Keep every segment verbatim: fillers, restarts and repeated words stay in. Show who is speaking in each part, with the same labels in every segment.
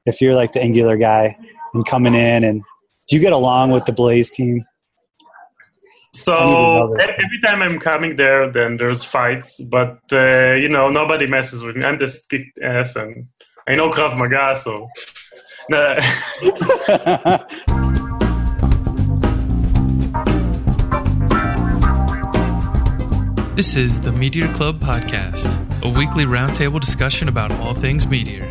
Speaker 1: if you're like the Angular guy and coming in, and do you get along with the Blaze team?
Speaker 2: So every time I'm coming there, then there's fights, but uh, you know, nobody messes with me. I'm just kicked ass, and I know Krav Maga, so.
Speaker 3: This is the Meteor Club Podcast, a weekly roundtable discussion about all things Meteor.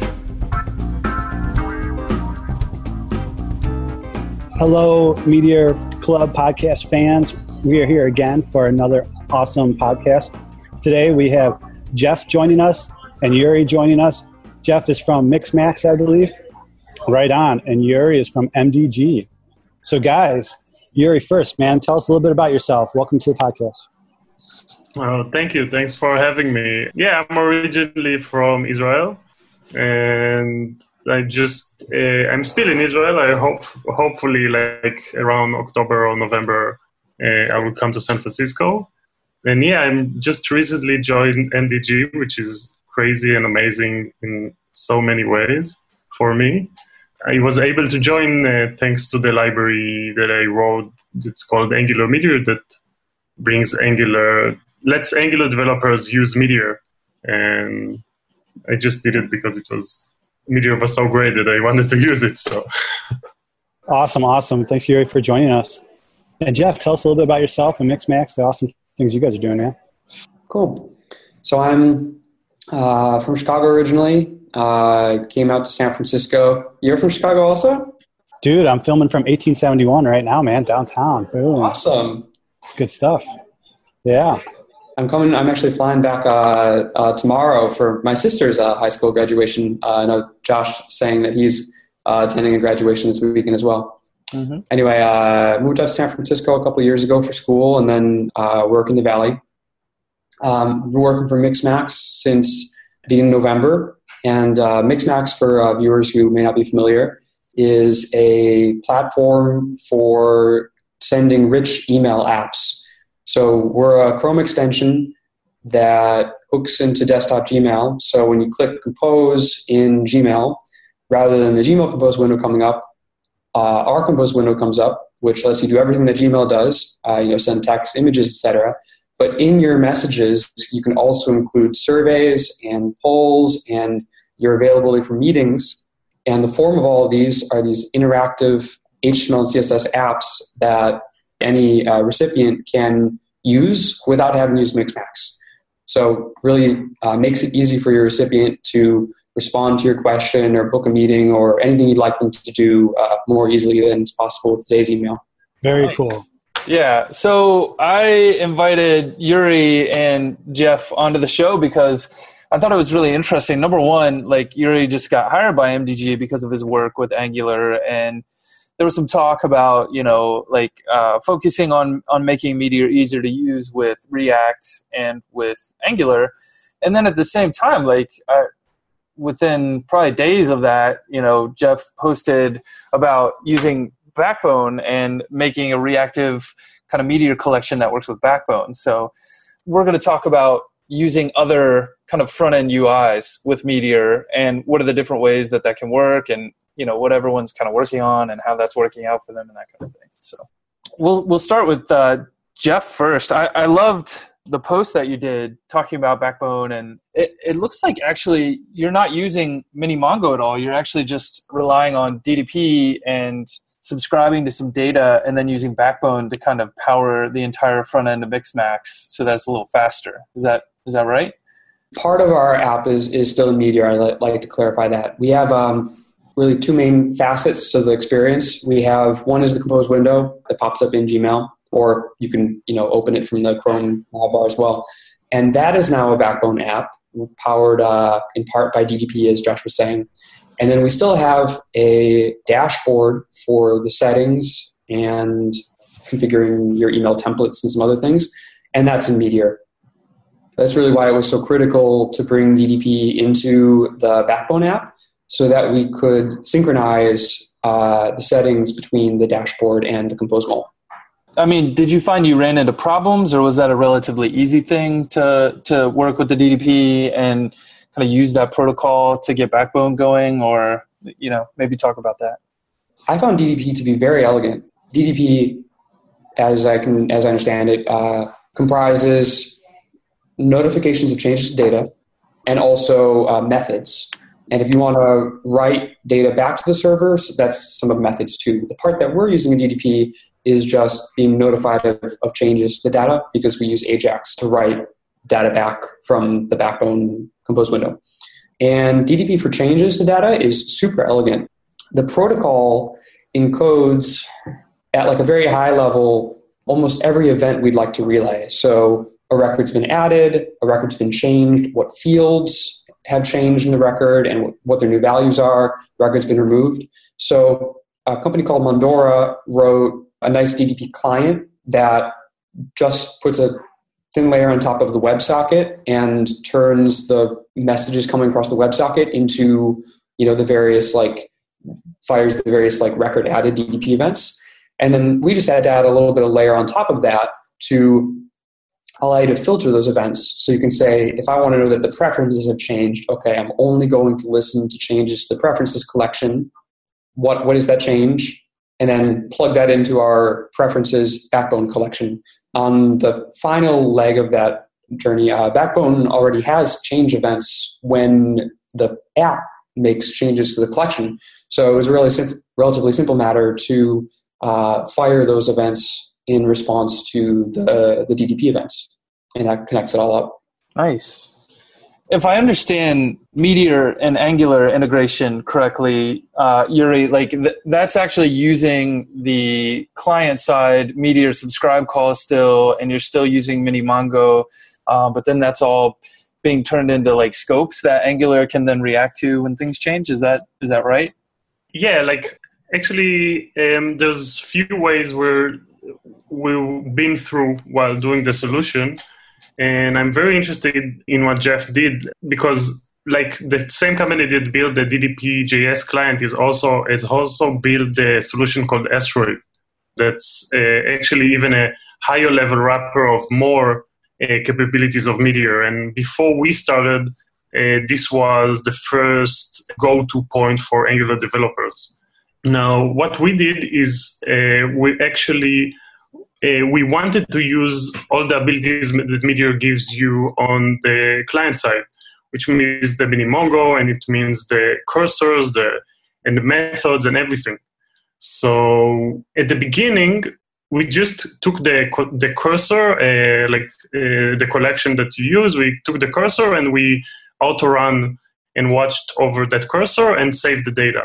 Speaker 1: Hello, Meteor Club Podcast fans. We are here again for another awesome podcast. Today we have Jeff joining us and Yuri joining us. Jeff is from Mixmax, I believe. Right on. And Yuri is from M D G. So guys, Yuri first, man, tell us a little bit about yourself. Welcome to the podcast.
Speaker 2: Oh, thank you. Thanks for having me. Yeah, I'm originally from Israel, and I just uh, I'm still in Israel. I hope hopefully like around October or November uh, I will come to San Francisco. And yeah, I'm just recently joined M D G, which is crazy and amazing in so many ways for me. I was able to join uh, thanks to the library that I wrote. It's called Angular Meteor, that brings Angular, lets Angular developers use Meteor. And I just did it because it was, Meteor was so great that I wanted to use it. So,
Speaker 1: Awesome, awesome. Thanks, Yuri, for joining us. And Jeff, tell us a little bit about yourself and Mixmax, the awesome things you guys are doing, man.
Speaker 4: Cool. So I'm uh, from Chicago originally. Uh, came out to San Francisco. You're from Chicago also?
Speaker 1: Dude, I'm filming from eighteen seventy-one right now, man, downtown. Boom.
Speaker 4: Awesome.
Speaker 1: It's good stuff. Yeah.
Speaker 4: I'm coming. I'm actually flying back uh, uh, tomorrow for my sister's uh, high school graduation. Uh, I know Josh saying that he's uh, attending a graduation this weekend as well. Mm-hmm. Anyway, I uh, moved up to San Francisco a couple of years ago for school, and then uh, work in the Valley. Um, been working for Mixmax since beginning of November. And uh, Mixmax, for uh, viewers who may not be familiar, is a platform for sending rich email apps. So we're a Chrome extension that hooks into desktop Gmail. So when you click Compose in Gmail, rather than the Gmail Compose window coming up, uh, our Compose window comes up, which lets you do everything that Gmail does, uh, you know, send text, images, et cetera. But in your messages, you can also include surveys and polls and your availability for meetings. And the form of all of these are these interactive H T M L and C S S apps that any uh, recipient can use without having to use Mixmax. So really uh, makes it easy for your recipient to respond to your question or book a meeting or anything you'd like them to do uh, more easily than is possible with today's email.
Speaker 1: Very
Speaker 5: Nice.
Speaker 1: cool.
Speaker 5: Yeah, so I invited Yuri and Jeff onto the show because I thought it was really interesting. Number one, like Yuri just got hired by M D G because of his work with Angular, and there was some talk about, you know, like uh, focusing on, on making Meteor easier to use with React and with Angular. And then at the same time, like uh, within probably days of that, you know, Jeff posted about using Backbone and making a reactive kind of Meteor collection that works with Backbone. So we're going to talk about using other kind of front-end U Is with Meteor and what are the different ways that that can work, and you know what everyone's kind of working on and how that's working out for them and that kind of thing. So we'll we'll start with uh, Jeff first. I, I loved the post that you did talking about Backbone, and it, it looks like actually you're not using Mini Mongo at all. You're actually just relying on D D P and subscribing to some data and then using Backbone to kind of power the entire front end of Mixmax so that's a little faster. Is that is that right?
Speaker 4: Part of our app is, is still in Meteor. I'd like to clarify that. We have um, really two main facets to the experience. We have one is the Compose window that pops up in Gmail, or you can you know open it from the Chrome bar as well. And that is now a Backbone app powered uh, in part by D D P, as Josh was saying. And then we still have a dashboard for the settings and configuring your email templates and some other things, and that's in Meteor. That's really why it was so critical to bring D D P into the Backbone app so that we could synchronize uh, the settings between the dashboard and the Compose mode.
Speaker 5: I mean, did you find you ran into problems, or was that a relatively easy thing to to work with the D D P and kind of use that protocol to get Backbone going, or, you know, maybe talk about that.
Speaker 4: I found D D P to be very elegant. D D P, as I can, as I understand it, uh, comprises notifications of changes to data and also uh, methods. And if you want to write data back to the server, so that's some of the methods too. The part that we're using in D D P is just being notified of, of changes to the data, because we use Ajax to write data back from the Backbone Compose window. And D D P for changes to data is super elegant. The protocol encodes at like a very high level almost every event we'd like to relay. So a record's been added, a record's been changed, what fields have changed in the record and what their new values are, record's been removed. So a company called Mondora wrote a nice D D P client that just puts a thin layer on top of the WebSocket and turns the messages coming across the WebSocket into, you know, the various like fires the various like record added D D P events. And then we just had to add a little bit of layer on top of that to allow you to filter those events. So you can say, if I want to know that the preferences have changed, okay, I'm only going to listen to changes to the preferences collection. What, what is that change? And then plug that into our preferences Backbone collection. On the final leg of that journey, uh, Backbone already has change events when the app makes changes to the collection. So it was a really sim- relatively simple matter to uh, fire those events in response to the, the D D P events. And that connects it all up.
Speaker 5: Nice. If I understand Meteor and Angular integration correctly, uh, Yuri, like th- that's actually using the client side Meteor subscribe call still, and you're still using Minimongo, uh, but then that's all being turned into like scopes that Angular can then react to when things change. Is that is that right?
Speaker 2: Yeah, like actually, um, there's few ways where we've been through while doing the solution. And I'm very interested in what Jeff did, because like the same company that built the D D P J S client is also has also built the solution called Asteroid. That's uh, actually even a higher level wrapper of more uh, capabilities of Meteor. And before we started, uh, this was the first go-to point for Angular developers. Now, what we did is uh, we actually Uh, we wanted to use all the abilities that Meteor gives you on the client side, which means the Minimongo, and it means the cursors, the and the methods and everything. So at the beginning, we just took the the cursor, uh, like uh, the collection that you use. We took the cursor and we auto-run and watched over that cursor and saved the data.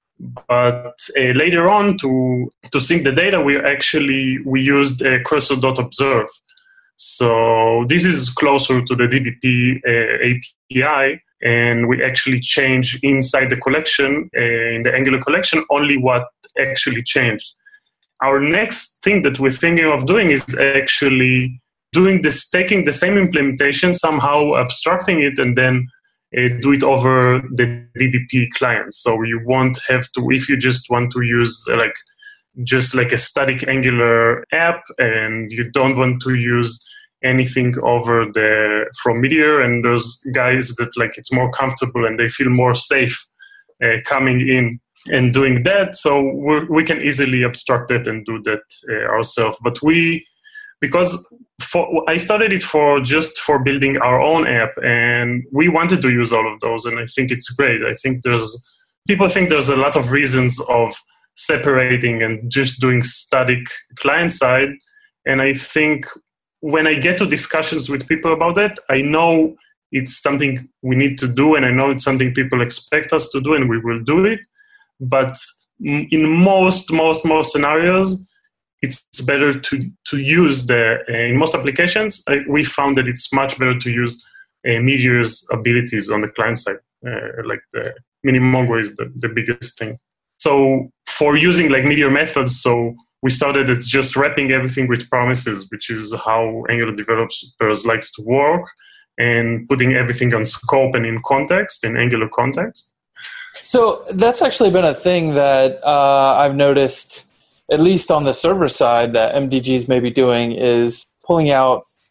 Speaker 2: But uh, later on, to to sync the data, we actually we used uh, cursor.observe. So this is closer to the D D P uh, A P I, and we actually change inside the collection, uh, in the Angular collection, only what actually changed. Our next thing that we're thinking of doing is actually doing this, taking the same implementation, somehow abstracting it, and then Uh, do it over the D D P client. So you won't have to, if you just want to use uh, like just like a static Angular app and you don't want to use anything over the from Meteor, and those guys that like it's more comfortable and they feel more safe uh, coming in and doing that. So we're, we can easily abstract it and do that uh, ourselves. But we Because for, I started it for just for building our own app, and we wanted to use all of those, and I think it's great. I think there's people think there's a lot of reasons of separating and just doing static client side, and I think when I get to discussions with people about that, I know it's something we need to do, and I know it's something people expect us to do, and we will do it. But in most, most, most scenarios, it's better to, to use the, uh, in most applications, I, we found that it's much better to use uh, Meteor's abilities on the client side. Uh, like the Minimongo is the, the biggest thing. So for using like Meteor methods, so we started at just wrapping everything with promises, which is how Angular developers likes to work, and putting everything on scope and in context, in Angular context.
Speaker 5: So that's actually been a thing that uh, I've noticed, at least on the server side, that M D G is maybe doing, is pulling out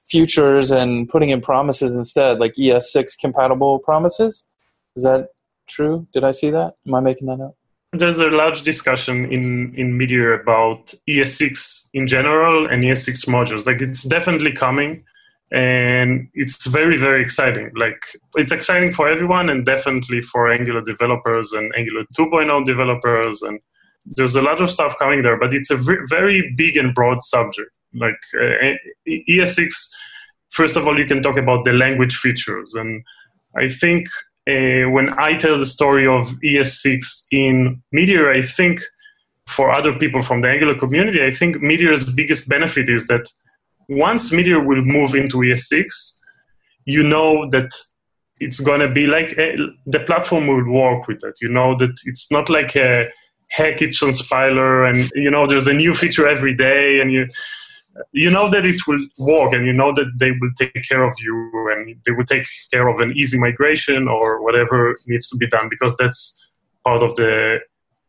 Speaker 5: futures and putting in promises instead, like E S six compatible promises. Is that true? Did I see that? Am I making that up?
Speaker 2: There's a large discussion in, in Meteor about E S six in general and E S six modules. Like, it's definitely coming, and it's very, very exciting. Like, it's exciting for everyone, and definitely for Angular developers and Angular two point oh developers. And there's a lot of stuff coming there, but it's a very big and broad subject. Like, uh, E S six, first of all, you can talk about the language features. And I think Uh, when I tell the story of E S six in Meteor, I think for other people from the Angular community, I think Meteor's biggest benefit is that once Meteor will move into E S six, you know that it's going to be like uh, the platform will work with it. You know that it's not like a hack it transpiler and, you know, there's a new feature every day, and you you know that it will work, and you know that they will take care of you, and they will take care of an easy migration or whatever needs to be done, because that's part of the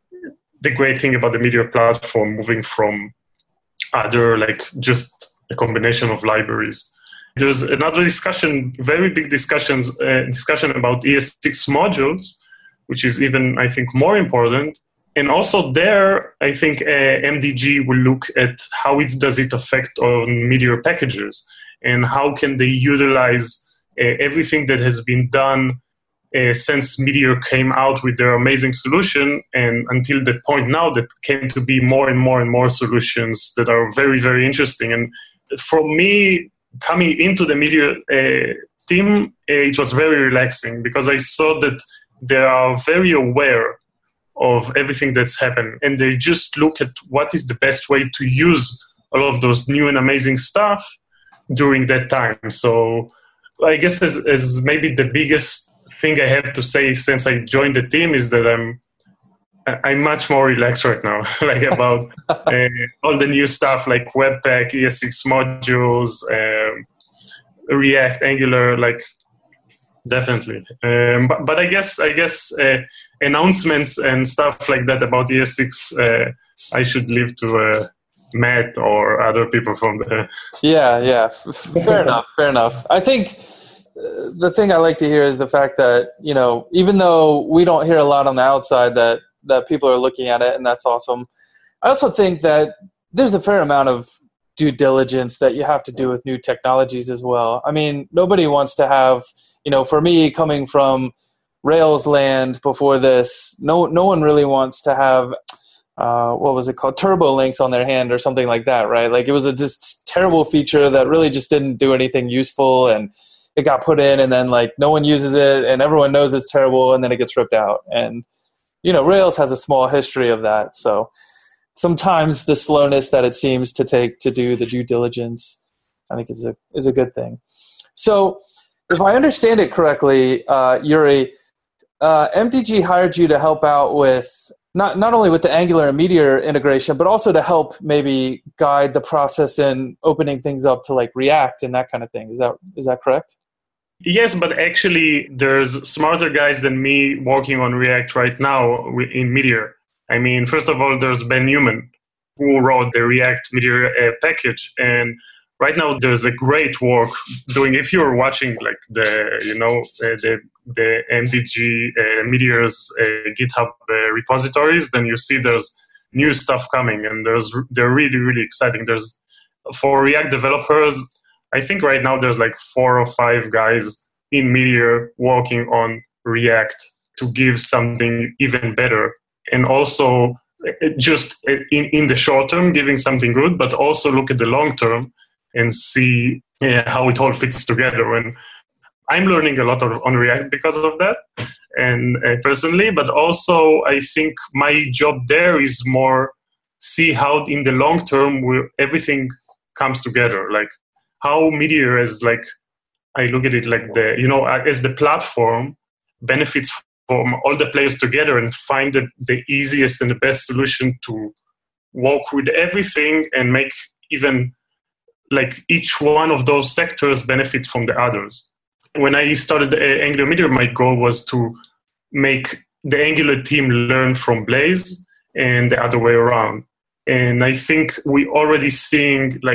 Speaker 2: the great thing about the Meteor platform, moving from other, like, just a combination of libraries. There's another discussion, very big discussions, uh, discussion about E S six modules, which is even, I think, more important. And also there, I think uh, M D G will look at how it does it affect on Meteor packages, and how can they utilize uh, everything that has been done uh, since Meteor came out with their amazing solution, and until the point now that came to be more and more and more solutions that are very, very interesting. And for me, coming into the Meteor uh, team, uh, it was very relaxing, because I saw that they are very aware of everything that's happened, and they just look at what is the best way to use all of those new and amazing stuff during that time. So I guess as, as maybe the biggest thing I have to say since I joined the team is that I'm I'm much more relaxed right now, like about uh, all the new stuff like Webpack, E S six modules, um, React, Angular, like definitely. Um, but, but I guess I guess uh, announcements and stuff like that about E S six, uh, I should leave to uh, Matt or other people from the.
Speaker 5: Yeah, yeah, fair enough, fair enough. I think the thing I like to hear is the fact that, you know, even though we don't hear a lot on the outside that that people are looking at it, and that's awesome. I also think that there's a fair amount of due diligence that you have to do with new technologies as well. I mean, nobody wants to have, you know, for me coming from Rails land before this, no no one really wants to have, uh, what was it called, turbo links on their hand or something like that, right? Like, it was a just terrible feature that really just didn't do anything useful, and it got put in, and then like no one uses it, and everyone knows it's terrible, and then it gets ripped out. And you know, Rails has a small history of that, so sometimes the slowness that it seems to take to do the due diligence, I think is a is a good thing. So, if I understand it correctly, uh, Yuri, uh, M D G hired you to help out with not not only with the Angular and Meteor integration, but also to help maybe guide the process in opening things up to like React and that kind of thing. Is that is that correct?
Speaker 2: Yes, but actually there's smarter guys than me working on React right now in Meteor. I mean, first of all, there's Ben Newman, who wrote the React Meteor uh, package. And right now there's a great work doing, if you're watching like the, you know, uh, the the M D G uh, Meteor's uh, GitHub uh, repositories, then you see there's new stuff coming, and there's they're really, really exciting. There's, for React developers, I think right now there's like four or five guys in Meteor working on React to give something even better. And also just in, in the short term, giving something good, but also look at the long term and see uh, how it all fits together. And I'm learning a lot of, on React because of that, and uh, personally, but also I think my job there is more see how in the long term we're, everything comes together. Like, how Meteor is like, I look at it like the, you know, as the platform benefits from all the players together and find the, the easiest and the best solution to work with everything and make even like each one of those sectors benefit from the others. When I started uh, Angular Meteor, my goal was to make the Angular team learn from Blaze and the other way around. And I think we already seeing like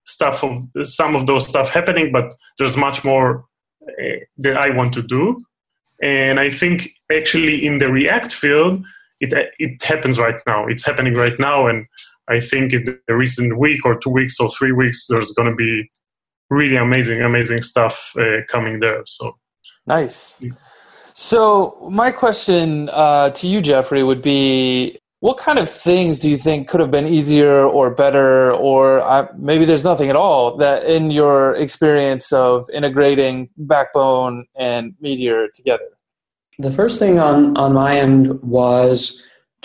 Speaker 2: stuff of some of those stuff happening, but there's much more uh, that I want to do. And I think actually in the React field, it it happens right now. It's happening right now, and I think in the recent week or two weeks or three weeks, there's going to be really amazing, amazing stuff uh, coming there. So
Speaker 5: nice. So my question uh, to you, Jeffrey, would be, what kind of things do you think could have been easier or better, or uh, maybe there's nothing at all, that in your experience of integrating Backbone and Meteor together?
Speaker 4: The first thing on, on my end was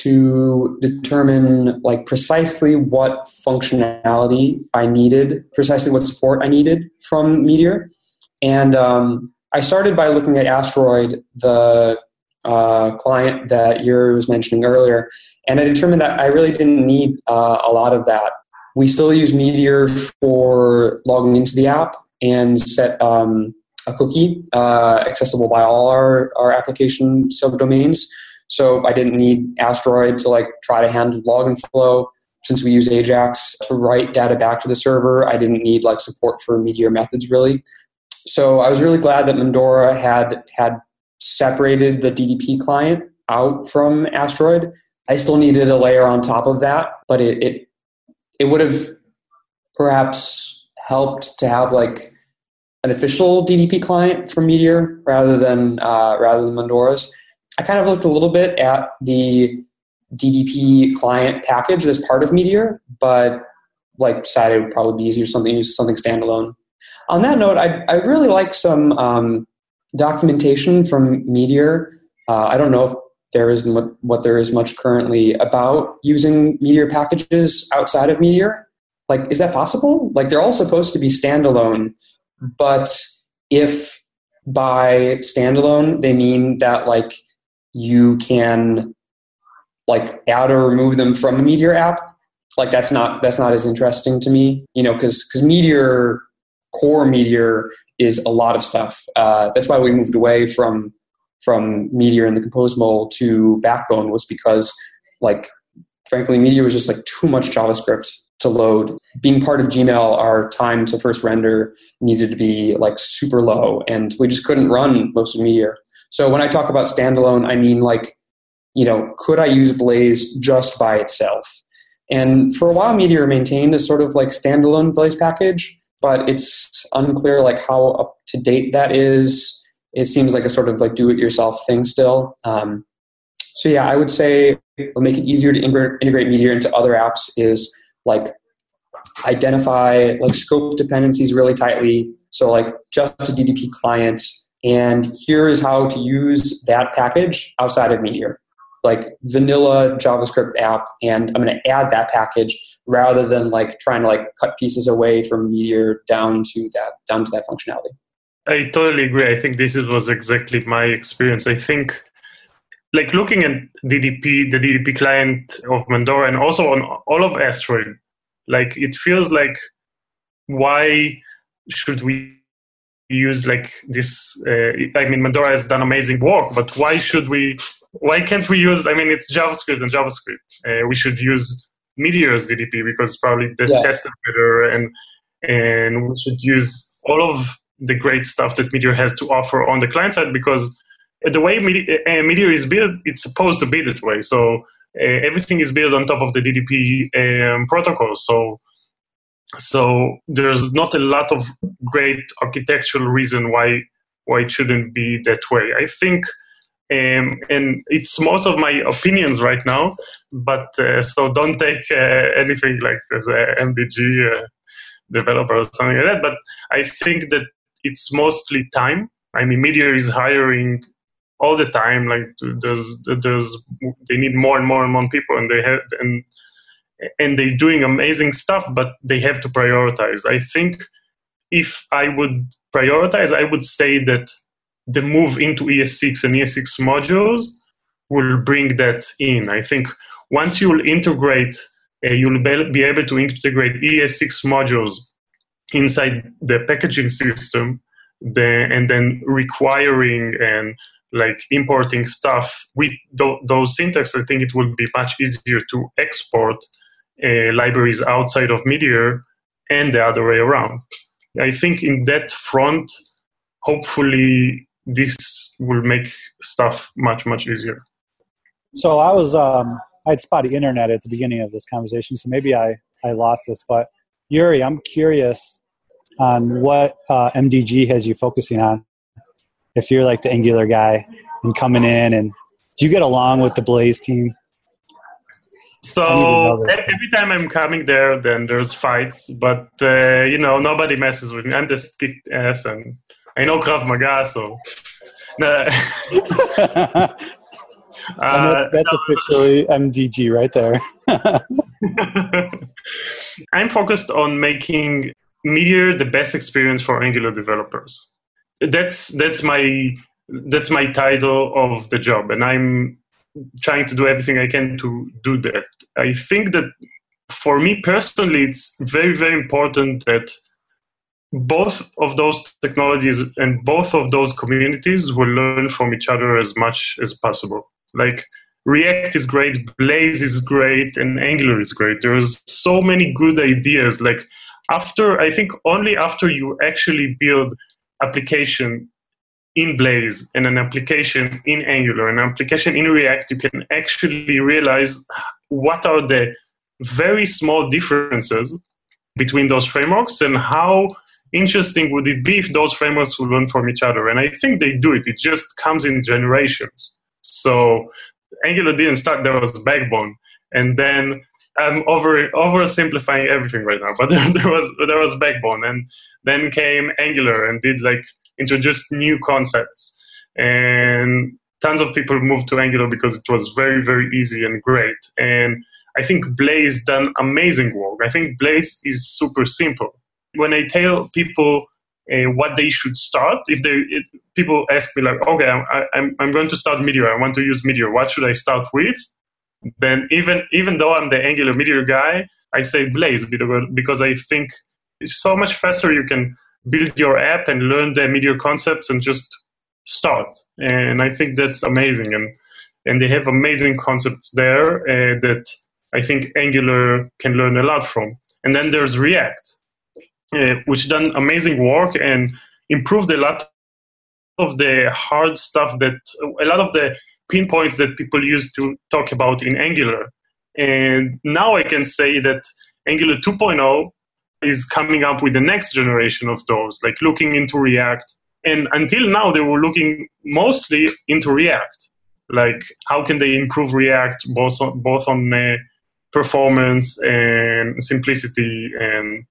Speaker 4: to determine like precisely what functionality I needed, precisely what support I needed from Meteor. And um, I started by looking at Asteroid, the uh, client that Yuri was mentioning earlier, and I determined that I really didn't need uh, a lot of that. We still use Meteor for logging into the app and set um, a cookie uh, accessible by all our, our application subdomains. So I didn't need Asteroid to like try to handle login flow. Since we use Ajax to write data back to the server, I didn't need like support for Meteor methods really. So I was really glad that Mandora had had separated the D D P client out from Asteroid. I still needed a layer on top of that, but it it, it would have perhaps helped to have like an official D D P client from Meteor rather than uh, rather than Mandora's. I kind of looked a little bit at the D D P client package as part of Meteor, but like decided it would probably be easier something use something standalone. On that note, I I really like some um, documentation from Meteor. Uh, I don't know if there is m- what there is much currently about using Meteor packages outside of Meteor. Like, is that possible? Like, they're all supposed to be standalone, but if by standalone they mean that like you can like add or remove them from a Meteor app, like that's not that's not as interesting to me, you know, because because Meteor, core Meteor is a lot of stuff. Uh, that's why we moved away from from Meteor and the Compose model to Backbone, was because like frankly Meteor was just like too much JavaScript to load. Being part of Gmail, our time to first render needed to be like super low, and we just couldn't run most of Meteor. So when I talk about standalone, I mean like, you know, could I use Blaze just by itself? And for a while, Meteor maintained a sort of like standalone Blaze package, but it's unclear like how up to date that is. It seems like a sort of like do-it-yourself thing still. Um, so yeah, I would say what make it easier to integrate, integrate Meteor into other apps is like identify like scope dependencies really tightly. So like just a D D P client, and here is how to use that package outside of Meteor, like vanilla JavaScript app, and I'm going to add that package rather than like trying to like cut pieces away from Meteor down to that down to that functionality.
Speaker 2: I totally agree. I think this was exactly my experience. I think like looking at D D P, the D D P client of Mandora, and also on all of Asteroid, like it feels like, why should we use like this? Uh, I mean, Mandora has done amazing work, but why should we? Why can't we use? I mean, it's JavaScript and JavaScript. Uh, we should use Meteor's D D P because it's probably the
Speaker 4: yeah.
Speaker 2: tested better, and and we should use all of the great stuff that Meteor has to offer on the client side, because the way Meteor is built, it's supposed to be that way. So uh, everything is built on top of the D D P um, protocol. So so there's not a lot of great architectural reason why why it shouldn't be that way. I think, um, and it's most of my opinions right now, but uh, so don't take uh, anything like as a M D G uh, developer or something like that. But I think that it's mostly time. I mean, Meteor is hiring all the time. Like there's, there's, they need more and more and more people, and they have, and and they're doing amazing stuff, but they have to prioritize. I think if I would prioritize, I would say that the move into E S six and E S six modules will bring that in. I think once you'll integrate, uh, you'll be able to integrate E S six modules inside the packaging system, then, and then requiring and like importing stuff with th- those syntax, I think it will be much easier to export uh, libraries outside of Meteor and the other way around. I think in that front, hopefully this will make stuff much, much easier.
Speaker 1: So I was, um, I had spotty internet at the beginning of this conversation, so maybe I, I lost this. But Yuri, I'm curious on what uh, M D G has you focusing on. If you're like the Angular guy and coming in, and do you get along with the Blaze team?
Speaker 2: So every time I'm coming there, then there's fights, but uh, you know, nobody messes with me. I'm just kicked ass, and I know Krav Maga, so. No.
Speaker 1: Uh, that's no. Officially M D G right there.
Speaker 2: I'm focused on making Meteor the best experience for Angular developers. That's that's my that's my title of the job, and I'm trying to do everything I can to do that. I think that for me personally, it's very, very important that both of those technologies and both of those communities will learn from each other as much as possible. Like React is great, Blaze is great, and Angular is great. There's so many good ideas. Like after, I think only after you actually build application in Blaze and an application in Angular, an application in React, you can actually realize what are the very small differences between those frameworks and how interesting would it be if those frameworks would learn from each other. And I think they do it. It just comes in generations. So Angular didn't start, there was Backbone. And then I'm over oversimplifying everything right now, but there, there was there was Backbone, and then came Angular and did like introduced new concepts, and tons of people moved to Angular because it was very, very easy and great. And I think Blaze done amazing work. I think Blaze is super simple. When I tell people uh, what they should start, if they it, people ask me like, okay, I, I'm I'm going to start Meteor. I want to use Meteor. What should I start with? Then even even though I'm the Angular Meteor guy, I say Blaze because I think it's so much faster. You can build your app and learn the Meteor concepts and just start. And I think that's amazing. And and they have amazing concepts there uh, that I think Angular can learn a lot from. And then there's React, uh, which done amazing work and improved a lot of the hard stuff that a lot of the pinpoints that people used to talk about in Angular. And now I can say that Angular two point oh is coming up with the next generation of those, like looking into React. And until now, they were looking mostly into React. Like, how can they improve React both on, both on uh, performance and simplicity and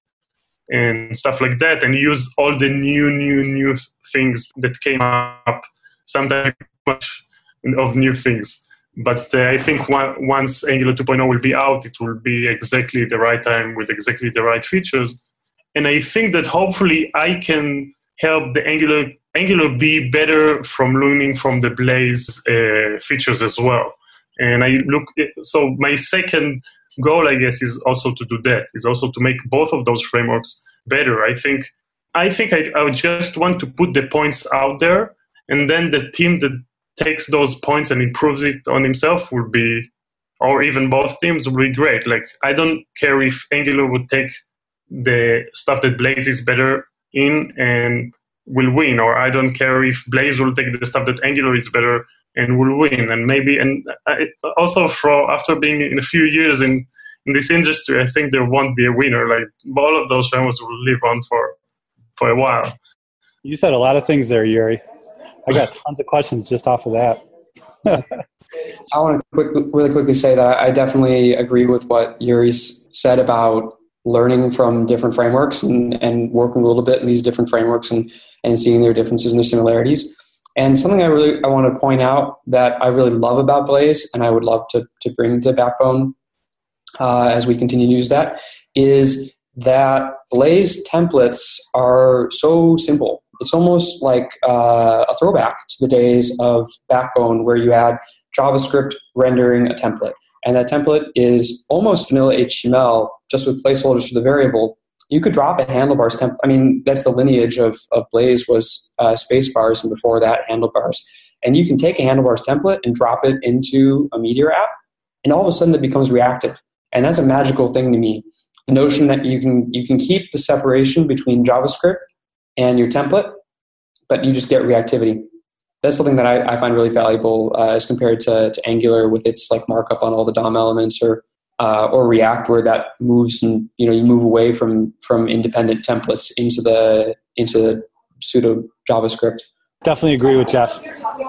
Speaker 2: and stuff like that, and use all the new, new, new things that came up, sometimes much of new things. But uh, I think one, once Angular two point oh will be out, it will be exactly the right time with exactly the right features. And I think that hopefully I can help the Angular Angular be better from learning from the Blaze uh, features as well. And I look, so my second goal, I guess, is also to do that, is also to make both of those frameworks better. I think I think I, I just want to put the points out there, and then the team that takes those points and improves it on himself will be, or even both teams will be great. Like, I don't care if Angular would take the stuff that Blaze is better in and will win, or I don't care if Blaze will take the stuff that Angular is better and will win. And maybe, and I, also for after being in a few years in, in this industry, I think there won't be a winner. Like, all of those frameworks will live on for, for a while.
Speaker 1: You said a lot of things there, Yuri. I got tons of questions just off of that.
Speaker 4: I want to quick, really quickly say that I definitely agree with what Yuri said about learning from different frameworks and, and working a little bit in these different frameworks and, and seeing their differences and their similarities. And something I really I want to point out that I really love about Blaze, and I would love to, to bring to Backbone uh, as we continue to use that, is that Blaze templates are so simple. It's almost like uh, a throwback to the days of Backbone, where you had JavaScript rendering a template. And that template is almost vanilla H T M L, just with placeholders for the variable. You could drop a handlebars template. I mean, that's the lineage of, of Blaze, was uh, space-bars, and before that, handlebars. And you can take a handlebars template and drop it into a Meteor app, and all of a sudden it becomes reactive. And that's a magical thing to me. the notion that you can you can keep the separation between JavaScript and your template, but you just get reactivity. That's something that I, I find really valuable uh, as compared to, to Angular with its like markup on all the D O M elements, or uh, or React, where that moves and you know you move away from from independent templates into the into the pseudo JavaScript.
Speaker 1: Definitely agree with Jeff.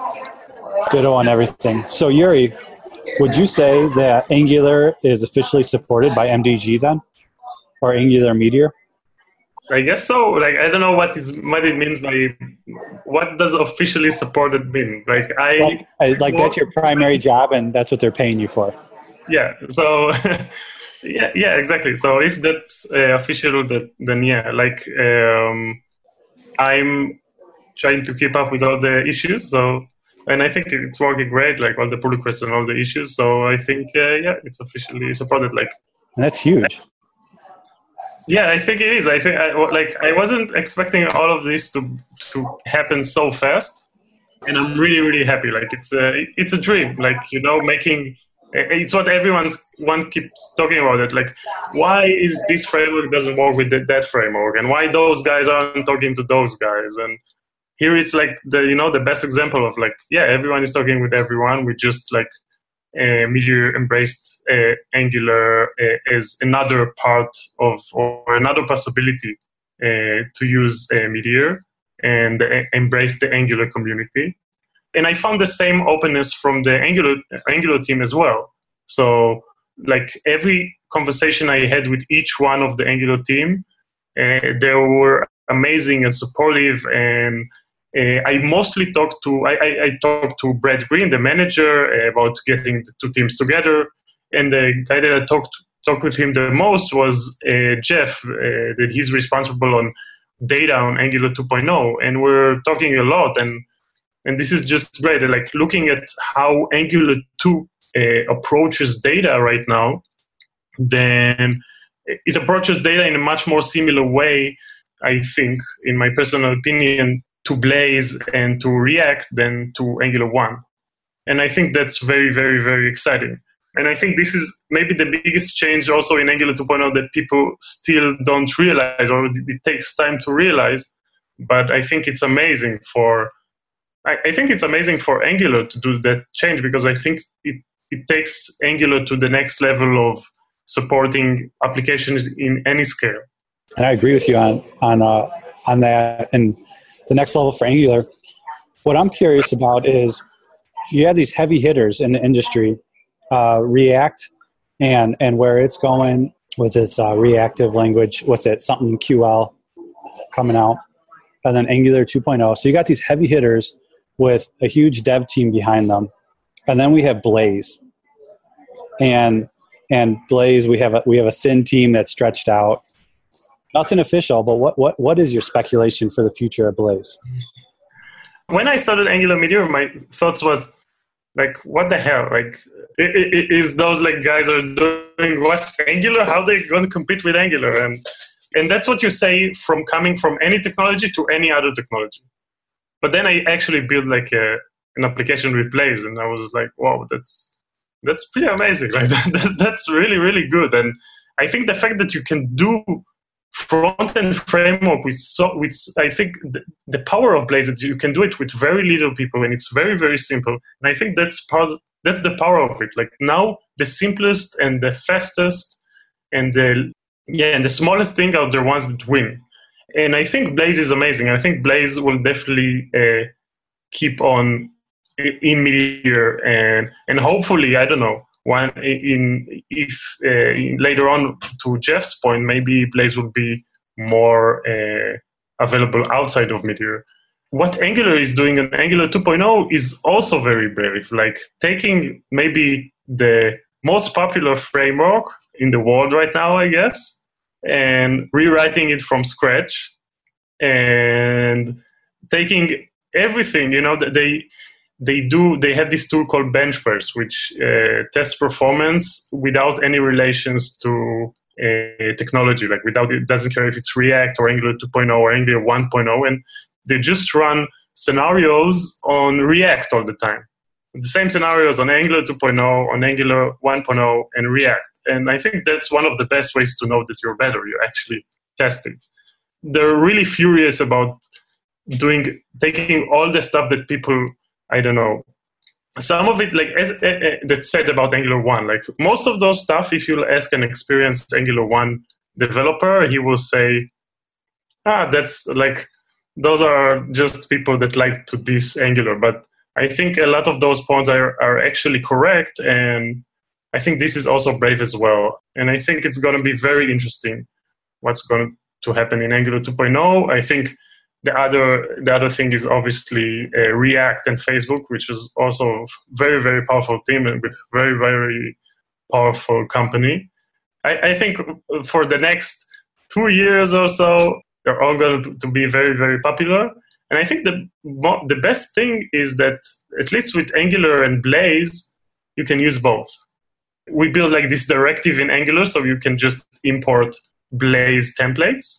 Speaker 1: Ditto on everything. So Yuri, would you say that Angular is officially supported by M D G then, or Angular Meteor?
Speaker 2: I guess so. Like, I don't know what is what it means by what does officially supported mean. Like, I
Speaker 1: like, I, like that's your primary job, and that's what they're paying you for.
Speaker 2: Yeah. So, yeah, yeah, exactly. So if that's uh, official, that then yeah, like um, I'm trying to keep up with all the issues. So, and I think it's working great. Like all the pull requests and all the issues. So I think uh, yeah, it's officially supported. Like,
Speaker 1: and that's huge.
Speaker 2: Yeah, I think it is. I think I, like I wasn't expecting all of this to to happen so fast, and I'm really really happy. Like it's a it's a dream. Like you know, making it's what everyone's one keeps talking about. It like why is this framework doesn't work with the, that framework, and why those guys aren't talking to those guys. And here it's like the you know the best example of like yeah everyone is talking with everyone. We just like. Uh, Meteor embraced uh, Angular uh, as another part of, or another possibility uh, to use uh, Meteor, and uh, embrace the Angular community. And I found the same openness from the Angular Angular team as well. So, like every conversation I had with each one of the Angular team, uh, they were amazing and supportive. And Uh, I mostly talked to I, I, I talked to Brad Green, the manager, uh, about getting the two teams together, and the guy that I talked talked with him the most was uh, Jeff, uh, that he's responsible on data on Angular two point oh, and we're talking a lot, and and this is just great. Like looking at how Angular two uh, approaches data right now, then it approaches data in a much more similar way, I think, in my personal opinion, to Blaze and to React than to Angular one. And I think that's very, very, very exciting. And I think this is maybe the biggest change also in Angular two point oh that people still don't realize, or it takes time to realize. But I think it's amazing for I, I think it's amazing for Angular to do that change, because I think it, it takes Angular to the next level of supporting applications in any scale.
Speaker 1: And I agree with you on on uh, on that. And the next level for Angular, what I'm curious about is you have these heavy hitters in the industry, uh, React, and and where it's going with its uh, reactive language. What's it? Something Q L coming out, and then Angular two point oh. So you got these heavy hitters with a huge dev team behind them, and then we have Blaze, and and Blaze we have a, we have a thin team that's stretched out. Nothing official, but what, what, what is your speculation for the future of Blaze?
Speaker 2: When I started Angular Meteor, my thoughts was like, what the hell? Like, is those like guys are doing what Angular? How they going to compete with Angular? And and that's what you say from coming from any technology to any other technology. But then I actually built like a, an application with Blaze, and I was like, wow, that's that's pretty amazing. Like that, that's really really good. And I think the fact that you can do front-end framework with so with I think the, the power of Blaze, that you can do it with very little people, and it's very very simple. And I think that's part of, that's the power of it. Like now the simplest and the fastest and the yeah and the smallest thing are the ones that win. And I think Blaze is amazing. I think Blaze will definitely uh, keep on in Meteor, and and hopefully, I don't know, one in if uh, in, later on, to Jeff's point, maybe Blaze will be more uh, available outside of Meteor. What Angular is doing in Angular two point oh is also very brave, like taking maybe the most popular framework in the world right now, I guess, and rewriting it from scratch, and taking everything, you know, they They do. They have this tool called Benchverse, which uh, tests performance without any relations to uh, technology. Like without it doesn't care if it's React or Angular two point oh or Angular one point oh, and they just run scenarios on React all the time. the same scenarios on Angular two point oh, on Angular one point oh, and React. And I think that's one of the best ways to know that you're better. You actually test it. They're really furious about doing, taking all the stuff that people, I don't know, some of it, like as, uh, uh, that's said about Angular one. Like most of those stuff, if you ask an experienced Angular one developer, he will say, ah, that's like, those are just people that like to diss Angular. But I think a lot of those points are, are actually correct. And I think this is also brave as well. And I think it's going to be very interesting what's going to happen in Angular two point oh. I think the other the other thing is obviously uh, React and Facebook, which is also very, very powerful team and with very, very powerful company. I, I think for the next two years or so, they're all going to be very, very popular. And I think the the best thing is that, at least with Angular and Blaze, you can use both. We build like this directive in Angular, so you can just import Blaze templates.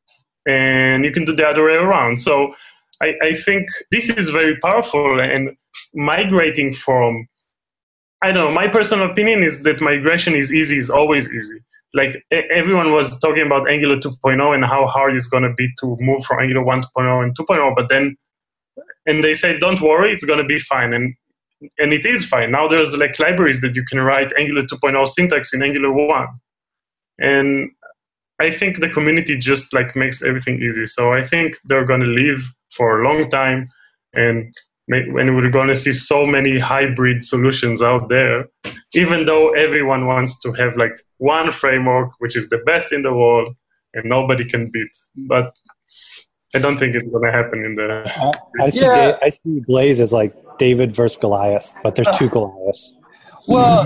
Speaker 2: And you can do the other way around. So I, I think this is very powerful. And migrating from, I don't know, my personal opinion is that migration is easy, is always easy. Like everyone was talking about Angular two point oh and how hard it's going to be to move from Angular one point oh and two point oh, but then, and they say, don't worry, it's going to be fine. And and it is fine. Now there's like libraries that you can write Angular two point oh syntax in Angular one. And I think the community just like makes everything easy. So I think they're going to live for a long time, and and we're going to see so many hybrid solutions out there, even though everyone wants to have like one framework, which is the best in the world and nobody can beat. But I don't think it's going to happen in the...
Speaker 1: Uh, I, see
Speaker 5: yeah.
Speaker 1: Da- I see Blaze as like David versus Goliath, but there's two Goliaths.
Speaker 5: Well,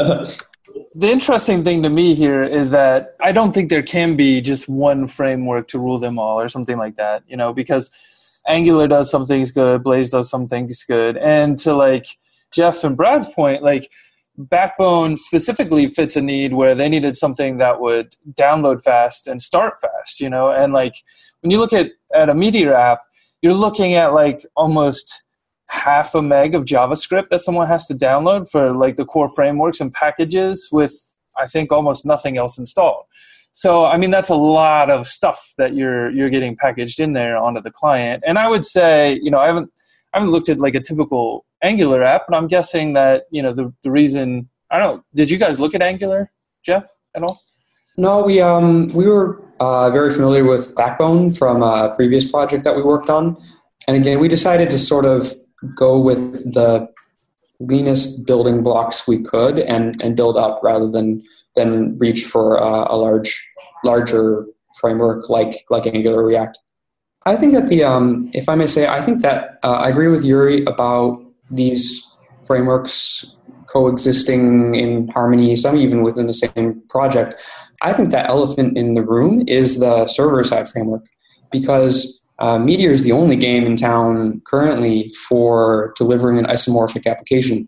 Speaker 5: the interesting thing to me here is that I don't think there can be just one framework to rule them all or something like that, you know, because Angular does some things good, Blaze does some things good. And to like Jeff and Brad's point, like Backbone specifically fits a need where they needed something that would download fast and start fast, you know, and like when you look at, at a Meteor app, you're looking at like almost half a meg of JavaScript that someone has to download for like the core frameworks and packages with, I think, almost nothing else installed. So, I mean, that's a lot of stuff that you're you're getting packaged in there onto the client. And I would say, you know, I haven't I haven't looked at like a typical Angular app, but I'm guessing that, you know, the the reason, I don't know, did you guys look at Angular, Jeff, at all?
Speaker 4: No, we um we were uh, very familiar with Backbone from a previous project that we worked on. And again, we decided to sort of go with the leanest building blocks we could and, and build up rather than than reach for uh, a large larger framework like like Angular or React. I think that the um, if I may say, I think that uh, I agree with Yuri about these frameworks coexisting in harmony, some even within the same project. I think that elephant in the room is the server-side framework, because uh, Meteor is the only game in town currently for delivering an isomorphic application.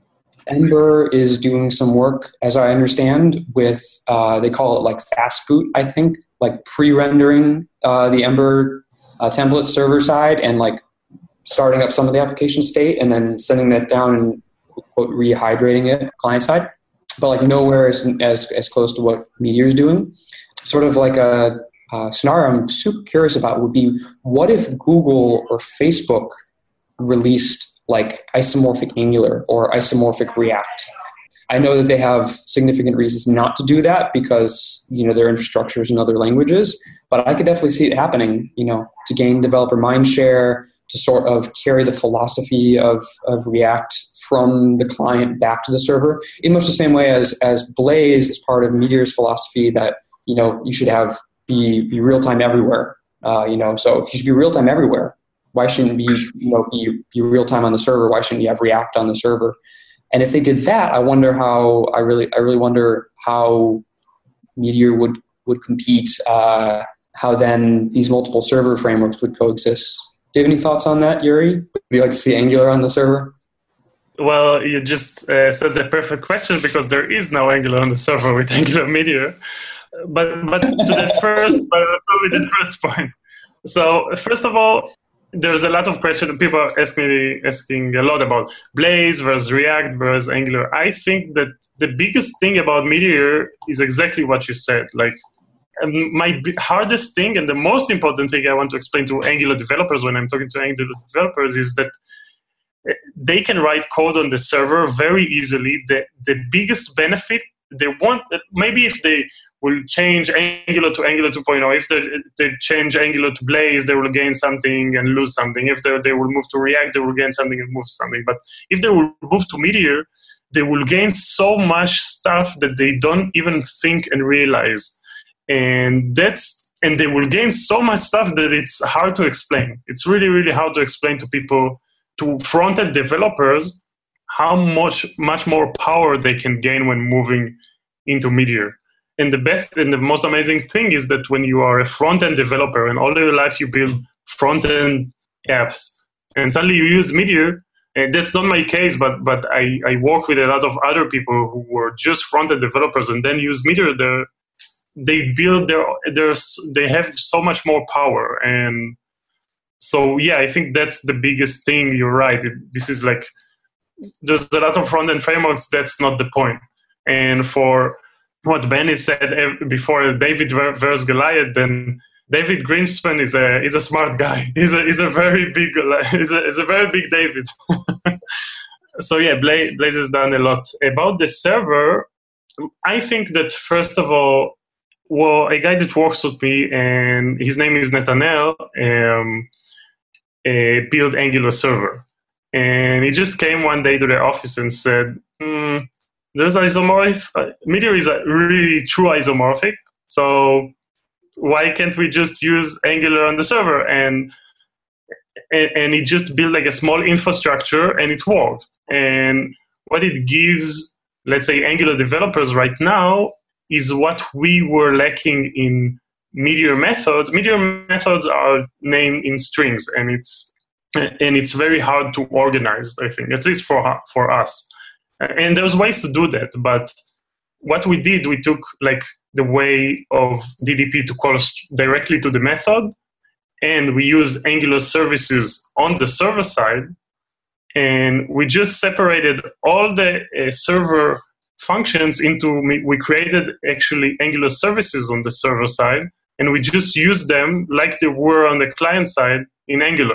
Speaker 4: Ember is doing some work, as I understand, with, uh, they call it like fast boot, I think, like pre-rendering uh, the Ember uh, template server side and like starting up some of the application state and then sending that down and quote, rehydrating it client side. But like nowhere is as, as close to what Meteor is doing. Sort of like a, a scenario I'm super curious about would be, what if Google or Facebook released like isomorphic Angular or isomorphic React? I know that they have significant reasons not to do that because, you know, their infrastructure is in other languages, but I could definitely see it happening, you know, to gain developer mindshare, to sort of carry the philosophy of, of React from the client back to the server, in much the same way as, as Blaze is part of Meteor's philosophy that, you know, you should have be, be real-time everywhere. Uh, you know, so if you should be real-time everywhere, why shouldn't be, you know, be, be real time on the server? Why shouldn't you have React on the server? And if they did that, I wonder how. I really, I really wonder how Meteor would would compete. Uh, how then these multiple server frameworks would coexist. Do you have any thoughts on that, Yuri? Would you like to see Angular on the server?
Speaker 2: Well, you just uh, said the perfect question, because there is no Angular on the server with Angular Meteor. But but to the first, but with the first point. So first of all, there's a lot of question. People are asking me, asking a lot about Blaze versus React versus Angular. I think that the biggest thing about Meteor is exactly what you said. Like, um, my b- hardest thing and the most important thing I want to explain to Angular developers when I'm talking to Angular developers is that they can write code on the server very easily. The the biggest benefit they want, maybe if they will change Angular to Angular two point oh. If they, they change Angular to Blaze, they will gain something and lose something. If they, they will move to React, they will gain something and move something. But if they will move to Meteor, they will gain so much stuff that they don't even think and realize. And that's and they will gain so much stuff that it's hard to explain. It's really, really hard to explain to people, to front-end developers, how much much more power they can gain when moving into Meteor. And the best and the most amazing thing is that when you are a front-end developer and all your life you build front-end apps, and suddenly you use Meteor, and that's not my case, but but I, I work with a lot of other people who were just front-end developers and then use Meteor. They build their, their they have so much more power. And so, yeah, I think that's the biggest thing. You're right. This is like, there's a lot of front-end frameworks. That's not the point. And for what Benny said before, David versus Goliath, then David Greenspan is a is a smart guy. He's a he's a very big he's a, he's a very big David. So yeah, Blaze, Blaze has done a lot about the server. I think that first of all, well, a guy that works with me and his name is Netanel, um, uh, built Angular server, and he just came one day to the office and said, mm, there's isomorph. Uh, Meteor is a really true isomorphic. So why can't we just use Angular on the server? And, and and it just built like a small infrastructure, and it worked. And what it gives, let's say, Angular developers right now is what we were lacking in Meteor methods. Meteor methods are named in strings, and it's and it's very hard to organize, I think, at least for for us. And there's ways to do that, but what we did, we took like the way of D D P to call directly to the method, and we use Angular services on the server side, and we just separated all the uh, server functions into, we created actually Angular services on the server side, and we just used them like they were on the client side in Angular.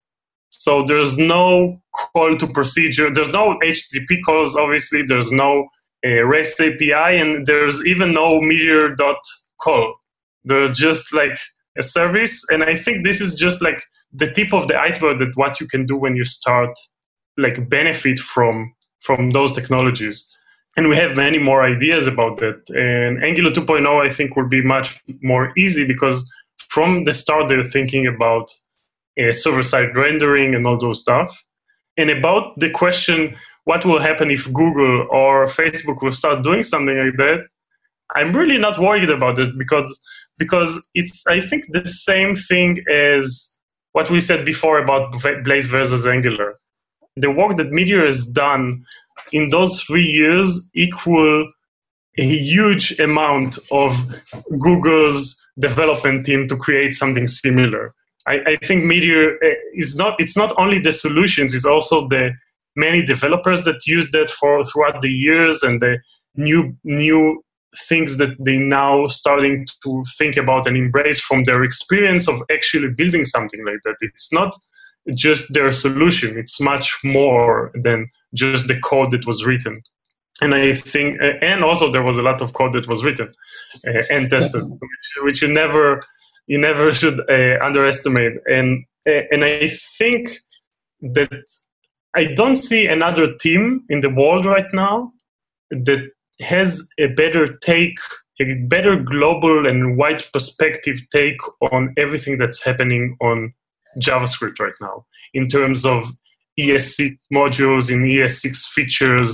Speaker 2: So there's no call to procedure. There's no H T T P calls, obviously. There's no uh, REST A P I, and there's even no Meteor.call. They're just like a service. And I think this is just like the tip of the iceberg that what you can do when you start like benefit from, from those technologies. And we have many more ideas about that. And Angular two point oh, I think, will be much more easy because from the start, they're thinking about Uh, server-side rendering and all those stuff. And about the question, what will happen if Google or Facebook will start doing something like that, I'm really not worried about it because because it's, I think, the same thing as what we said before about Blaze versus Angular. The work that Meteor has done in those three years equal a huge amount of Google's development team to create something similar. I, I think Meteor is not, it's not only the solutions, it's also the many developers that use that for throughout the years and the new new things that they now starting to think about and embrace from their experience of actually building something like that. It's not just their solution, it's much more than just the code that was written. And I think, and also there was a lot of code that was written uh, and tested, which, which you never... you never should uh, underestimate. And uh, and I think that I don't see another team in the world right now that has a better take, a better global and wide perspective take on everything that's happening on JavaScript right now in terms of E S six modules, in E S six features,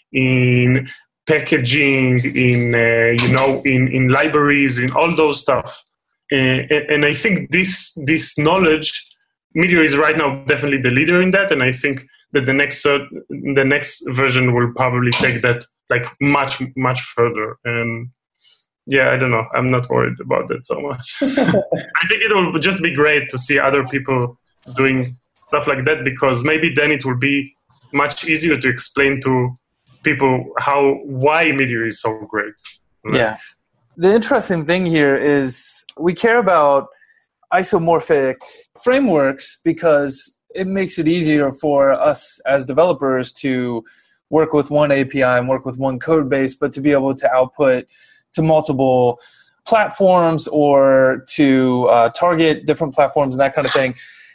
Speaker 2: in packaging, in uh, you know, in, in libraries, in all those stuff. Uh, and I think this this knowledge, Meteor is right now definitely the leader in that, and I think that the next uh, the next version will probably take that like much much further. And yeah, I don't know, I'm not worried about that so much. I think it will just be great to see other people doing stuff like that, because maybe then it will be much easier to explain to people how why Meteor is so great. Like,
Speaker 5: yeah. The interesting thing here is we care about isomorphic frameworks because it makes it easier for us as developers to work with one A P I and work with one code base, but to be able to output to multiple platforms or to uh, target different platforms and that kind of thing.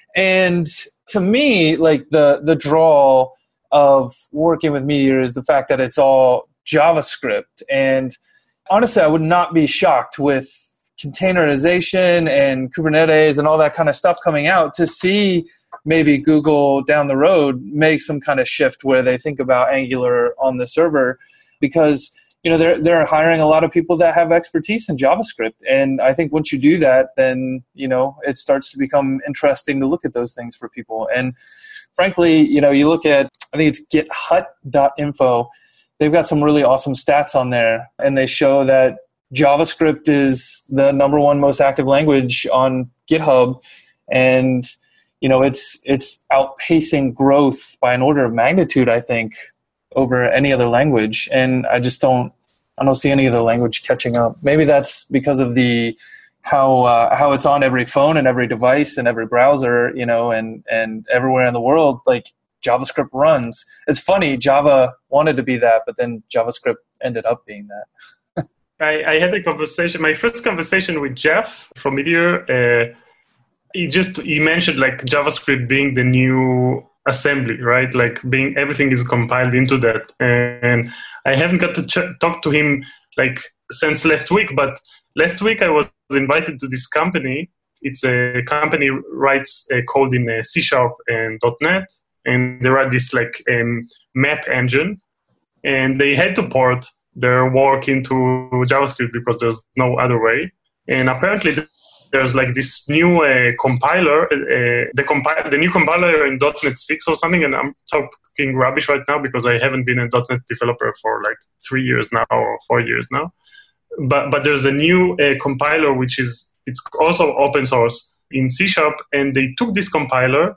Speaker 5: And to me, like the the draw of working with Meteor is the fact that it's all JavaScript. And honestly, I would not be shocked with containerization and Kubernetes and all that kind of stuff coming out to see maybe Google down the road make some kind of shift where they think about Angular on the server, because you know they're they're hiring a lot of people that have expertise in JavaScript. And I think once you do that, then you know it starts to become interesting to look at those things for people. And frankly, you know, you look at, I think it's githut dot info. They've got some really awesome stats on there, and they show that JavaScript is the number one most active language on GitHub, and you know it's it's outpacing growth by an order of magnitude, I think, over any other language. And I just don't I don't see any other language catching up. Maybe that's because of the how uh, how it's on every phone and every device and every browser, you know, and and everywhere in the world, like JavaScript runs. It's funny, Java wanted to be that, but then JavaScript ended up being that.
Speaker 2: I, I had a conversation, my first conversation with Jeff from Meteor. Uh, he just he mentioned like JavaScript being the new assembly, right? Like being everything is compiled into that. And I haven't got to ch- talk to him like since last week, but last week I was invited to this company. It's a company writes uh, code in uh, C Sharp and .NET, and they write this like um, map engine, and they had to port their work into JavaScript because there's no other way. And apparently there's like this new uh, compiler, uh, the compi- the new compiler in .NET six or something, and I'm talking rubbish right now because I haven't been a .NET developer for like three years now or four years now. But but there's a new uh, compiler which is it's also open source in C Sharp, and they took this compiler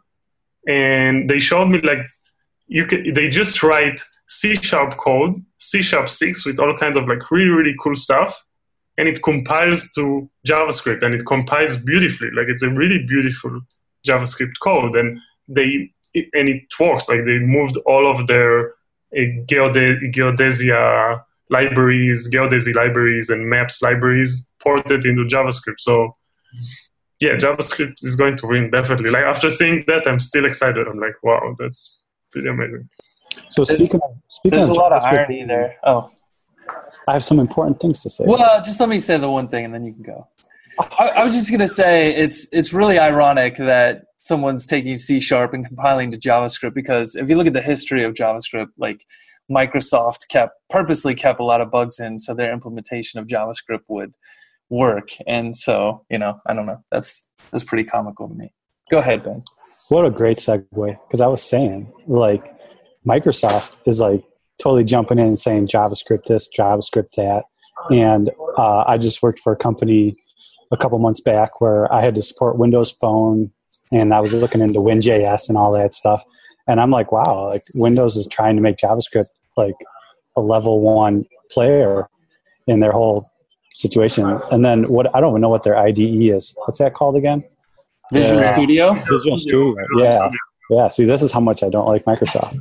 Speaker 2: and they showed me like you can they just write C Sharp code, C Sharp six with all kinds of like really really cool stuff, and it compiles to JavaScript, and it compiles beautifully. Like it's a really beautiful JavaScript code, and they it, and it works. Like they moved all of their uh, Geode- Geodesia libraries, Geodesy libraries, and Maps libraries ported into JavaScript. So yeah, JavaScript is going to win definitely. Like after seeing that, I'm still excited. I'm like, wow, that's pretty amazing.
Speaker 1: So speaking of, speaking
Speaker 5: there's
Speaker 1: of
Speaker 5: a lot of irony there. Oh,
Speaker 1: I have some important things to say.
Speaker 5: well, just let me say the one thing, and then you can go. I, I was just gonna say it's it's really ironic that someone's taking C Sharp and compiling to JavaScript, because if you look at the history of JavaScript, like Microsoft kept purposely kept a lot of bugs in so their implementation of JavaScript would work. And so, you know, I don't know. That's that's pretty comical to me. Go ahead, Ben.
Speaker 1: What a great segue, because I was saying, like, Microsoft is like totally jumping in and saying JavaScript this, JavaScript that. And uh, I just worked for a company a couple months back where I had to support Windows Phone, and I was looking into WinJS and all that stuff. And I'm like, wow, like Windows is trying to make JavaScript like a level one player in their whole situation. And then what, I don't even know what their I D E is. What's that called again?
Speaker 5: Visual
Speaker 1: yeah.
Speaker 5: Studio?
Speaker 1: Visual Studio. Yeah. Yeah. See, this is how much I don't like Microsoft.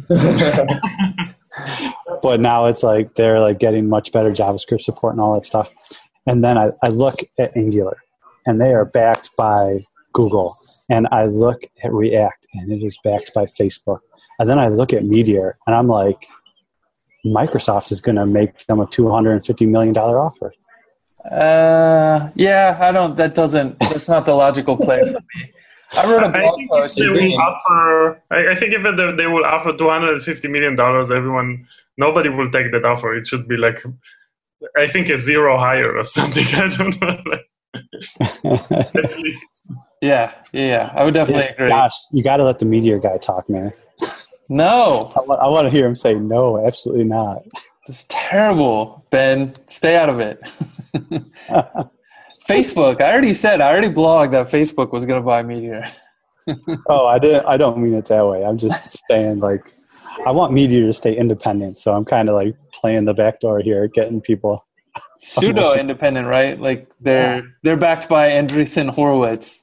Speaker 1: But now it's like they're like getting much better JavaScript support and all that stuff. And then I, I look at Angular, and they are backed by Google. And I look at React, and it is backed by Facebook. And then I look at Meteor, and I'm like, Microsoft is going to make them a two hundred fifty million dollars offer.
Speaker 5: Uh, yeah, I don't, that doesn't, that's not the logical play for me. I wrote a blog post.
Speaker 2: They will offer, I, I think if they, they will offer two hundred fifty million dollars, everyone, nobody will take that offer. It should be like, I think a zero higher or something. I don't know. At least.
Speaker 5: Yeah, yeah, I would definitely
Speaker 1: yeah,
Speaker 5: agree.
Speaker 1: Gosh, you got to let the Meteor guy talk, man.
Speaker 5: No.
Speaker 1: I want, I want to hear him say no, absolutely not.
Speaker 5: It's terrible, Ben. Stay out of it. Facebook, I already said, I already blogged that Facebook was going to buy Meteor.
Speaker 1: Oh, I didn't. I don't mean it that way. I'm just saying, like, I want Meteor to stay independent. So I'm kind of like playing the back door here, getting people
Speaker 5: pseudo independent, right? Like they're yeah. they're backed by Andreessen Horowitz.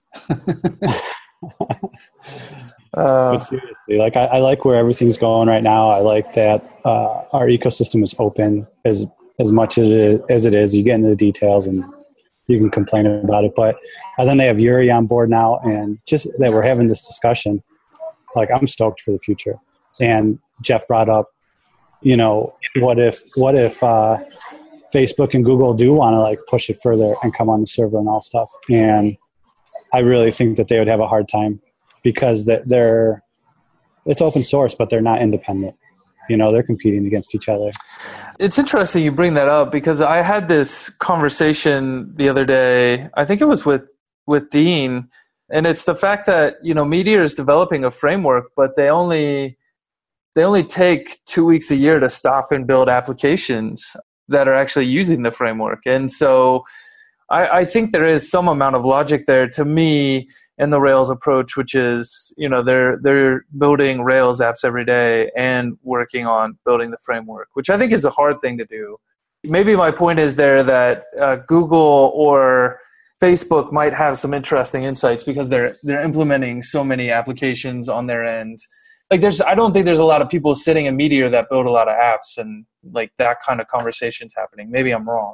Speaker 1: uh, but seriously, like I, I like where everything's going right now. I like that uh, our ecosystem is open as as much as it is, as it is. You get into the details and you can complain about it, but and then they have Yuri on board now, and just that we're having this discussion. Like I'm stoked for the future. And Jeff brought up, you know, what if what if uh, Facebook and Google do want to like push it further and come on the server and all stuff? And I really think that they would have a hard time because they're it's open source, but they're not independent. You know, they're competing against each other.
Speaker 5: It's interesting you bring that up because I had this conversation the other day. I think it was with with Dean, and it's the fact that, you know, Meteor is developing a framework, but they only they only take two weeks a year to stop and build applications that are actually using the framework. And so I, I think there is some amount of logic there to me in the Rails approach, which is, you know, they're they're building Rails apps every day and working on building the framework, which I think is a hard thing to do. Maybe my point is there that uh, Google or Facebook might have some interesting insights because they're they're implementing so many applications on their end. Like there's, I don't think there's a lot of people sitting in Meteor that build a lot of apps and like that kind of conversation's happening. Maybe I'm wrong.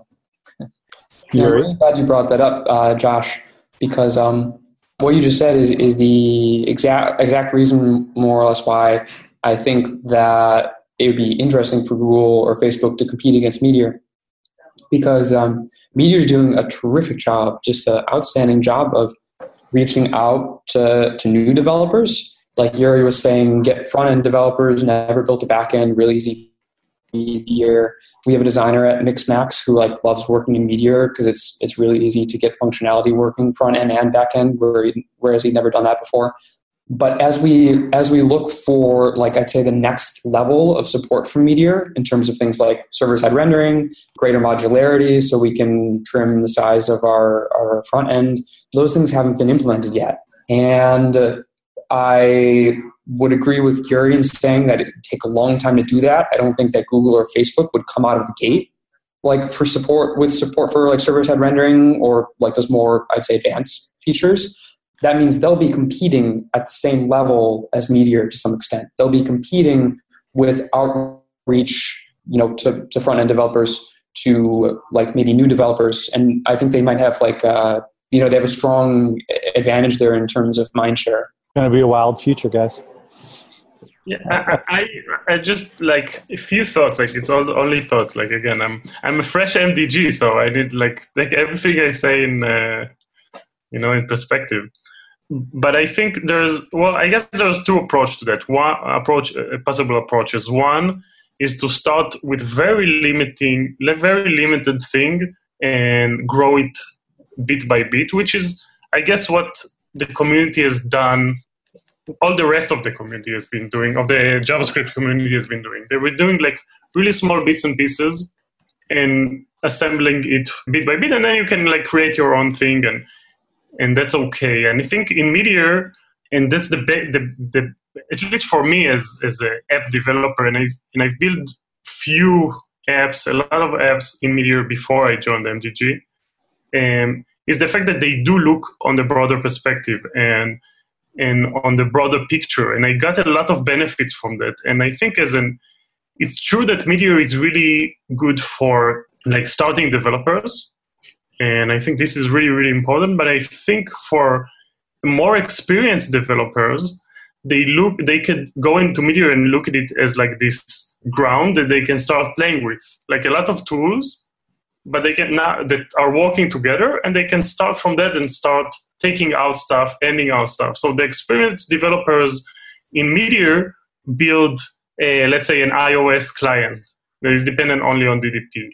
Speaker 4: Yeah, I'm really glad you brought that up, uh, Josh, because um, what you just said is is the exact exact reason, more or less, why I think that it would be interesting for Google or Facebook to compete against Meteor, because um, Meteor is doing a terrific job, just an outstanding job of reaching out to to new developers. Like Yuri was saying, get front-end developers, never built a back-end, really easy Meteor. We have a designer at Mixmax who like loves working in Meteor because it's it's really easy to get functionality working front-end and back-end, where he, whereas he'd never done that before. But as we as we look for, like, I'd say the next level of support from Meteor in terms of things like server-side rendering, greater modularity so we can trim the size of our, our front-end, those things haven't been implemented yet. And uh, I would agree with Yuri in saying that it would take a long time to do that. I don't think that Google or Facebook would come out of the gate like for support with support for like server-side rendering or like those more, I'd say, advanced features. That means they'll be competing at the same level as Meteor to some extent. They'll be competing with outreach, you know, to, to front-end developers, to like maybe new developers. And I think they might have like, uh, you know, they have a strong advantage there in terms of mindshare.
Speaker 1: Going to be a wild future, guys.
Speaker 2: Yeah, I, I, I just like a few thoughts. Like it's all only thoughts. Like again, I'm I'm a fresh M D G, so I need like like everything I say in uh, you know in perspective. But I think there's well, I guess there's two approaches to that. One approach, uh, possible approaches. One is to start with very limiting, like very limited thing and grow it bit by bit, which is, I guess, what the community has done. All the rest of the community has been doing, of the JavaScript community has been doing. They were doing like really small bits and pieces and assembling it bit by bit, and then you can like create your own thing, and and that's okay. And I think in Meteor, and that's the the, the at least for me as as an app developer, and I and I've built few apps, a lot of apps in Meteor before I joined M D G, um, is the fact that they do look on the broader perspective and and on the broader picture. And I got a lot of benefits from that. And I think as an, it's true that Meteor is really good for like starting developers. And I think this is really, really important. But I think for more experienced developers, they look, they could go into Meteor and look at it as like this ground that they can start playing with. Like a lot of tools, but they can now that are working together, and they can start from that and start taking out stuff, ending out stuff. So the experienced developers in Meteor build, a, let's say, an iOS client that is dependent only on D D P,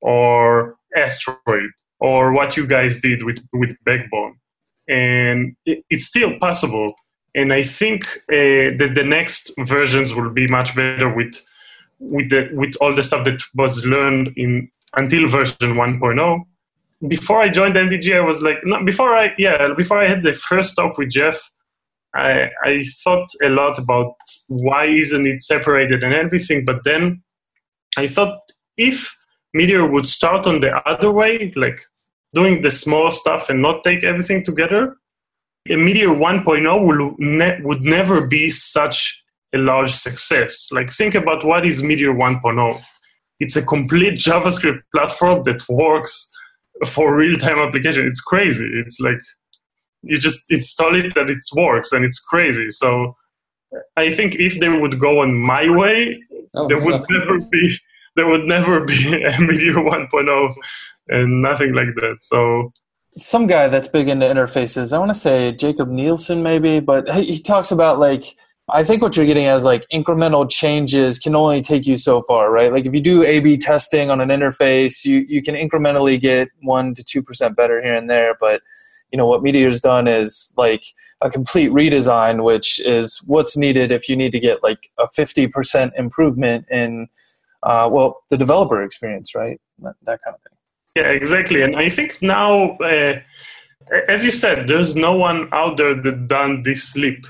Speaker 2: or Asteroid, or what you guys did with, with Backbone. And it, it's still possible. And I think uh, that the next versions will be much better with with the with all the stuff that was learned in until version one point oh. Before I joined M D G, I was like, no, before I, yeah, before I had the first talk with Jeff, I, I thought a lot about why isn't it separated and everything, but then I thought if Meteor would start on the other way, like doing the small stuff and not take everything together, a Meteor one point oh would, ne- would never be such a large success. Like, think about what is Meteor one point oh. It's a complete JavaScript platform that works for real-time application. It's crazy. It's like you just install it and it works, and it's crazy. So I think if they would go on my way, oh, there would okay. never be there would never be a Meteor one point oh and nothing like that. So
Speaker 5: some guy that's big into interfaces, I want to say Jacob Nielsen maybe, but he talks about, like, I think what you're getting as like incremental changes can only take you so far, right? Like if you do A B testing on an interface, you, you can incrementally get one to two percent better here and there. But you know what Meteor's done is like a complete redesign, which is what's needed if you need to get like a fifty percent improvement in, uh, well, the developer experience, right? That, that kind of thing.
Speaker 2: Yeah, exactly. And I think now, uh, as you said, there's no one out there that done this leap.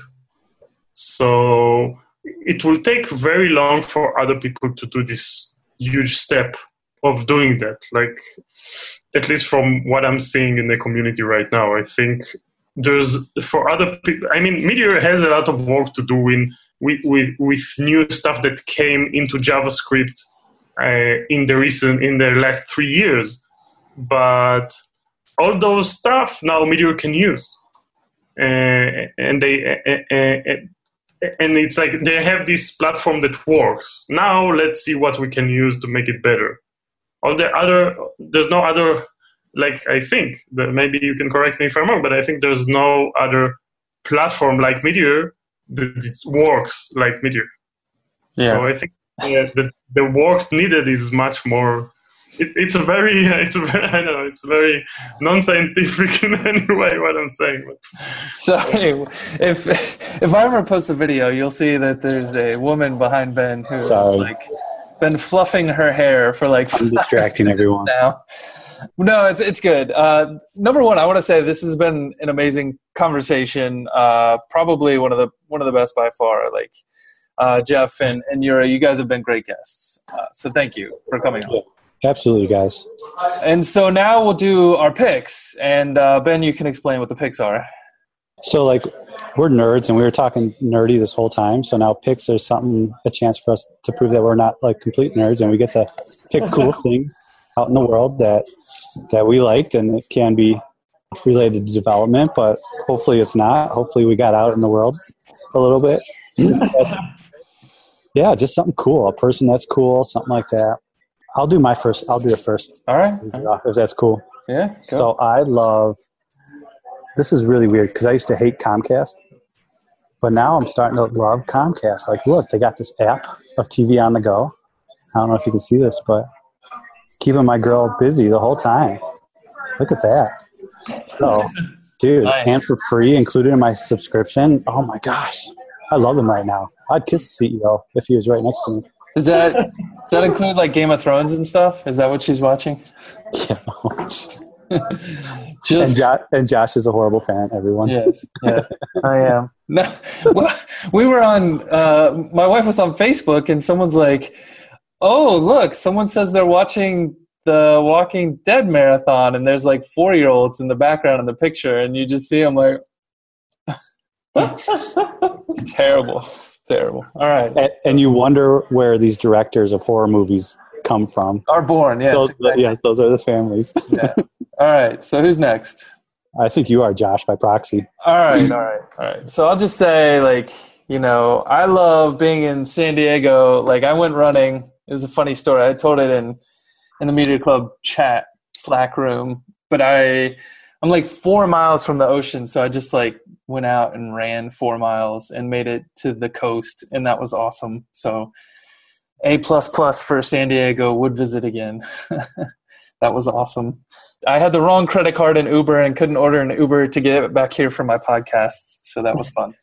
Speaker 2: So it will take very long for other people to do this huge step of doing that. Like, at least from what I'm seeing in the community right now, I think there's, for other people, I mean, Meteor has a lot of work to do in, with, with, with new stuff that came into JavaScript uh, in the recent, in the last three years. But all those stuff now Meteor can use. Uh, and they, uh, uh, and it's like they have this platform that works. Now let's see what we can use to make it better. All the other, there's no other, like I think, that maybe you can correct me if I'm wrong, but I think there's no other platform like Meteor that works like Meteor.
Speaker 5: Yeah.
Speaker 2: So I think uh, the the work needed is much more. It, it's a very, it's a very, I don't know, it's very non-scientific in any way what I'm saying. But.
Speaker 5: Sorry, if if I ever post a video, you'll see that there's a woman behind Ben who
Speaker 1: Sorry.
Speaker 5: has like been fluffing her hair for like.
Speaker 1: I'm distracting everyone
Speaker 5: now. No, it's it's good. Uh, number one, I want to say this has been an amazing conversation. Uh, probably one of the one of the best by far. Like uh, Jeff and and Yuri, you guys have been great guests. Uh, so thank you for coming on.
Speaker 1: Absolutely, guys.
Speaker 5: And so now we'll do our picks. And uh, Ben, you can explain what the picks are.
Speaker 1: So, like, we're nerds, and we were talking nerdy this whole time. So now picks are something, a chance for us to prove that we're not, like, complete nerds, and we get to pick cool things out in the world that that we liked, and it can be related to development, but hopefully it's not. Hopefully we got out in the world a little bit. Yeah, just something cool. A person that's cool, something like that. I'll do my first. I'll do it first.
Speaker 5: All right.
Speaker 1: If that's cool.
Speaker 5: Yeah. Go.
Speaker 1: So I love, this is really weird because I used to hate Comcast, but now I'm starting to love Comcast. Like, look, they got this app of T V on the go. I don't know if you can see this, but it's keeping my girl busy the whole time. Look at that. So, dude, nice. And for free, included in my subscription. Oh my gosh. I love them right now. I'd kiss the C E O if he was right next to me.
Speaker 5: Does that does that include like Game of Thrones and stuff? Is that what she's watching?
Speaker 1: Yeah.
Speaker 5: Just,
Speaker 1: and, Josh, and Josh is a horrible parent, everyone.
Speaker 5: Yes, yes, I am. No, we were on, uh, my wife was on Facebook and someone's like, oh, look, someone says they're watching the Walking Dead marathon and there's like four-year-olds in the background in the picture and you just see them like, it's terrible. Terrible. All right.
Speaker 1: And, and you wonder where these directors of horror movies come from.
Speaker 5: Are born, yes.
Speaker 1: Those,
Speaker 5: exactly.
Speaker 1: Yes, those are the families.
Speaker 5: Yeah. All right. So who's next?
Speaker 1: I think you are, Josh, by proxy.
Speaker 5: All right. All right. All right. So I'll just say, like, you know, I love being in San Diego. Like, I went running. It was a funny story. I told it in, in the Media Club chat Slack room. But I... I'm like four miles from the ocean, so I just like went out and ran four miles and made it to the coast, and that was awesome. So A plus plus for San Diego, would visit again. That was awesome. I had the wrong credit card in Uber and couldn't order an Uber to get back here for my podcasts, so that was fun.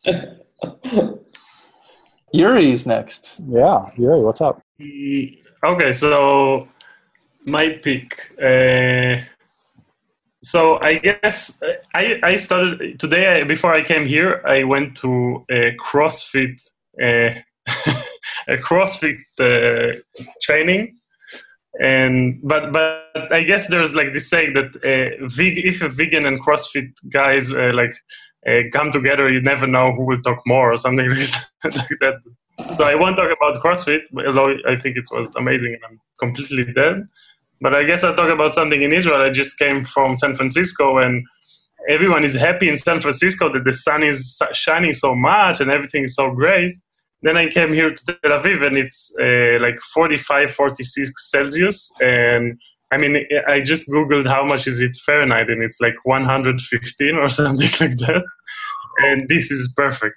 Speaker 5: Yuri's next.
Speaker 1: Yeah, Yuri, what's up?
Speaker 2: Okay, so my pick. Uh, so I guess I, I started today. I, before I came here, I went to a CrossFit uh, a CrossFit uh, training, and but but I guess there's like this saying that uh, veg, if a vegan and CrossFit guys uh, like uh, come together, you never know who will talk more or something like that. So I won't talk about CrossFit, although I think it was amazing and I'm completely dead. But I guess I'll talk about something in Israel. I just came from San Francisco, and everyone is happy in San Francisco that the sun is shining so much and everything is so great. Then I came here to Tel Aviv, and it's uh, like forty-five, forty-six Celsius. And I mean, I just Googled how much is it Fahrenheit, and it's like one hundred fifteen or something like that. And this is perfect.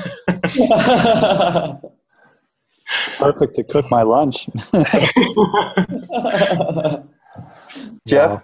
Speaker 1: Perfect to cook my lunch.
Speaker 5: Jeff?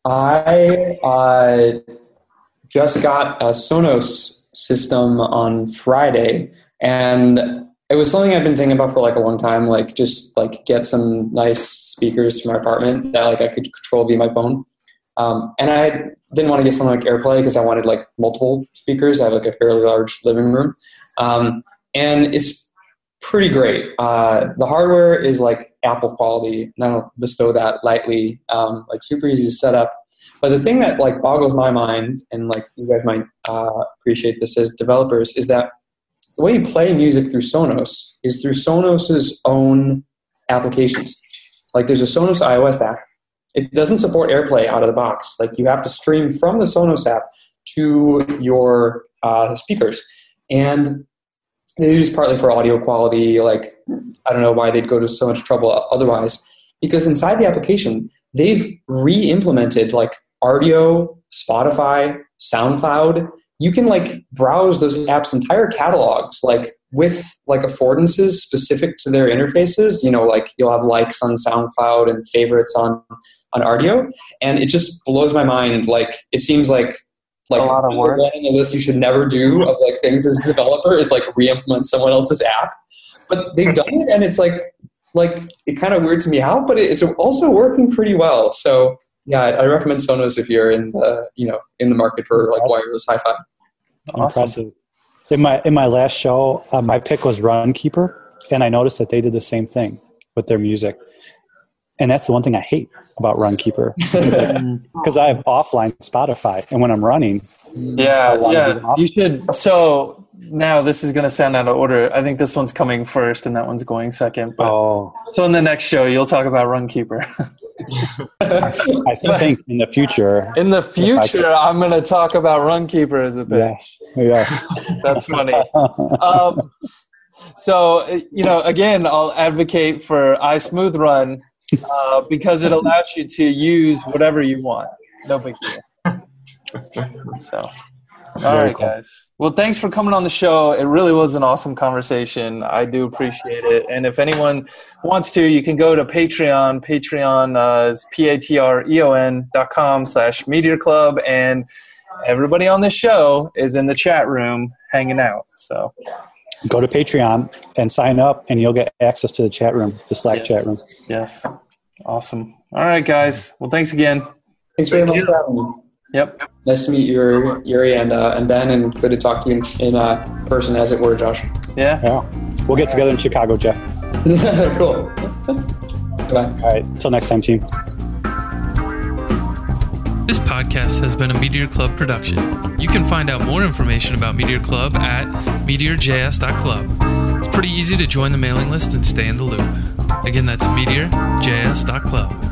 Speaker 4: I uh, just got a Sonos system on Friday, and it was something I've been thinking about for like a long time, like just like get some nice speakers for my apartment that like I could control via my phone. Um, and I didn't want to get something like AirPlay because I wanted like multiple speakers. I have like a fairly large living room. Um, and it's pretty great. Uh, the hardware is like Apple quality, and I don't bestow that lightly. Um, like super easy to set up. But the thing that like boggles my mind, and like you guys might uh, appreciate this as developers, is that the way you play music through Sonos is through Sonos's own applications. Like there's a Sonos iOS app. It doesn't support AirPlay out of the box. Like you have to stream from the Sonos app to your uh, speakers. And they use partly for audio quality. Like, I don't know why they'd go to so much trouble otherwise. Because inside the application, they've re-implemented like Rdio, Spotify, SoundCloud. You can like browse those apps' entire catalogs, like with like affordances specific to their interfaces. You know, like you'll have likes on SoundCloud and favorites on, on Rdio. And it just blows my mind. Like, it seems like like
Speaker 5: a lot of work.
Speaker 4: One on the list you should never do of like things as a developer is like re-implement someone else's app. But they've done it, and it's like like it kind of weird to me how, but it's also working pretty well. So yeah, I, I recommend Sonos if you're in the you know in the market for like wireless hi-fi.
Speaker 1: Awesome. Impressive. In my in my last show, uh, my pick was Runkeeper, and I noticed that they did the same thing with their music. And that's the one thing I hate about Runkeeper, because I have offline Spotify, and when I'm running,
Speaker 5: yeah, yeah, you should. So now this is going to sound out of order. I think this one's coming first, and that one's going second. But
Speaker 1: oh.
Speaker 5: So in the next show, you'll talk about Runkeeper.
Speaker 1: I think in the future.
Speaker 5: In the future, I'm going to talk about Runkeeper as a bit.
Speaker 1: Yes, yes.
Speaker 5: That's funny. Um, so you know, again, I'll advocate for iSmoothRun. Uh, because it allows you to use whatever you want. No big deal. So, all right, guys. Well, thanks for coming on the show. It really was an awesome conversation. I do appreciate it. And if anyone wants to, you can go to Patreon. Patreon uh, is P-A-T-R-E-O-N dot com slash Meteor Club. And everybody on this show is in the chat room hanging out. So
Speaker 1: go to Patreon and sign up, and you'll get access to the chat room, the Slack
Speaker 5: yes.
Speaker 1: chat room.
Speaker 5: Yes. Awesome. All right, guys. Well, thanks again.
Speaker 4: Thanks very much for having me.
Speaker 5: Yep.
Speaker 4: Nice to meet you, Yuri and uh, and Ben, and good to talk to you in, in uh, person, as it were, Josh.
Speaker 5: Yeah.
Speaker 1: Yeah. We'll get together in Chicago, Jeff.
Speaker 4: Cool. Bye.
Speaker 1: All right. Until next time, team.
Speaker 3: This podcast has been a Meteor Club production. You can find out more information about Meteor Club at meteor j s dot club. It's pretty easy to join the mailing list and stay in the loop. Again, that's meteor j s dot club.